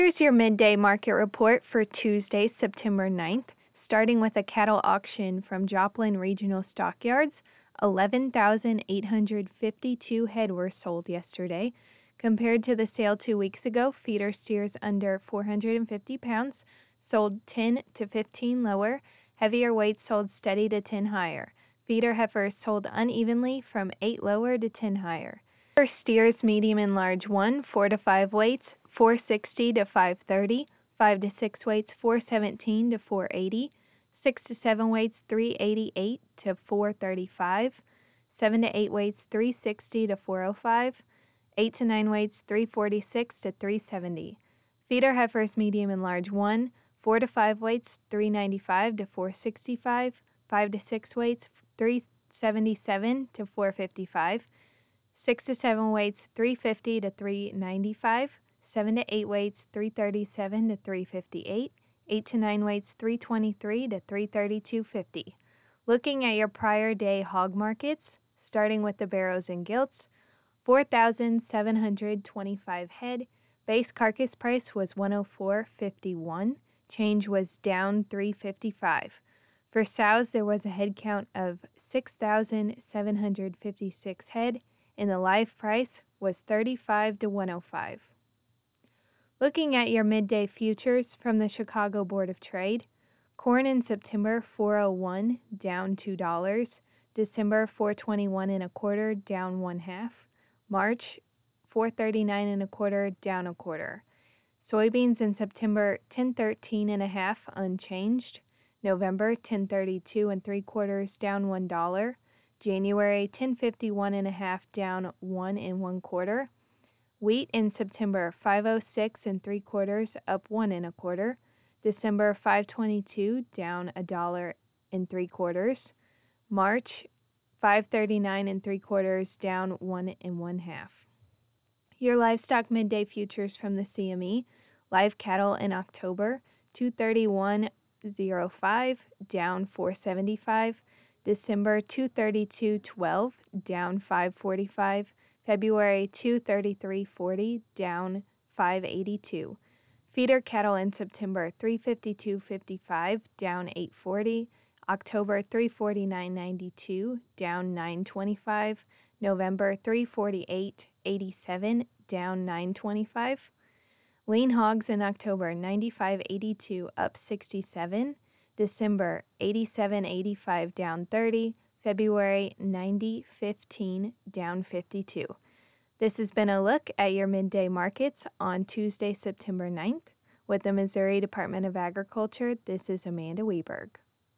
Here's your midday market report for Tuesday, September 9th, starting with a cattle auction from Joplin Regional Stockyards. 11,852 head were sold yesterday. Compared to the sale 2 weeks ago, feeder steers under 450 pounds sold 10 to 15 lower. Heavier weights sold steady to 10 higher. Feeder heifers sold unevenly from 8 lower to 10 higher. For steers, medium and large 1, 4 to 5 weights, 460 to 530, 5 to 6 weights, 417 to 480, 6 to 7 weights, 388 to 435, 7 to 8 weights, 360 to 405, 8 to 9 weights, 346 to 370. Feeder heifers, medium and large 1, 4 to 5 weights, 395 to 465, 5 to 6 weights, 377 to 455, 6 to 7 weights, 350 to 395, 7 to 8 weights, 337 to 358, 8 to 9 weights, 323 to 332.50. Looking at your prior day hog markets, starting with the barrows and gilts, 4,725 head. Base carcass price was 104.51. Change was down 355. For sows, there was a head count of 6,756 head, and the live price was 35 to 105. Looking at your midday futures from the Chicago Board of Trade, corn in September 401 down $2, December 421 and a quarter down 1/2, March 439 and a quarter down a quarter. Soybeans in September 1013 and a half unchanged, November 1032 and 3/4 down $1, January 1051 and a half down 1 1/4. Wheat in September 506 and 3/4 up 1 1/4. December 522 down $1 and 3/4. March 539 and 3/4 down 1 1/2. Your livestock midday futures from the CME. Live cattle in October 231.05 down 475. December 232.12 down 545. February 233.40 down 582. Feeder cattle in September 352.55 down 840. October 349.92 down 925. November 348.87 down 925. Lean hogs in October 95.82 up 67. December 87.85 down 30. February 90.15 down 52. This has been a look at your midday markets on Tuesday, September 9th. With the Missouri Department of Agriculture, this is Amanda Weberg.